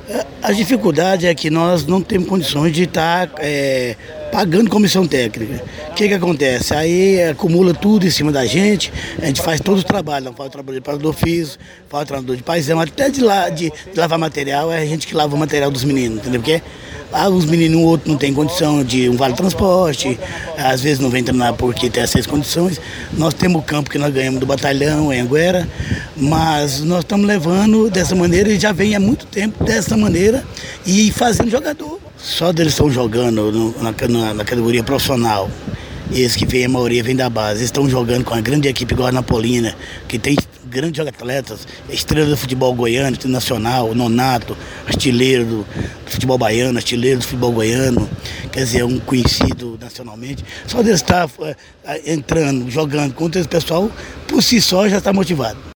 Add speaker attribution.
Speaker 1: A dificuldade é que nós não temos condições de estar pagando comissão técnica. O que acontece? Aí acumula tudo em cima da gente, a gente faz todo o trabalho, não faz o trabalho de preparador físico, faz o trabalho de paisão, até de lavar material, é a gente que lava o material dos meninos, entendeu? Porque uns meninos, o outro não tem condição de um vale-transporte, às vezes não vem treinar porque tem essas condições. Nós temos o campo que nós ganhamos do batalhão em Anguera, mas nós estamos levando dessa maneira e já vem há muito tempo dessa maneira e fazendo jogador. Só deles estão jogando na categoria profissional. Esse que vem, a maioria vem da base. Eles estão jogando com uma grande equipe igual a Napolina, que tem grandes atletas, estrela do futebol goiano, nacional, Nonato, artilheiro do futebol baiano, artilheiro do futebol goiano, quer dizer, um conhecido nacionalmente. Só deles estar entrando, jogando contra esse pessoal, por si só já está motivado.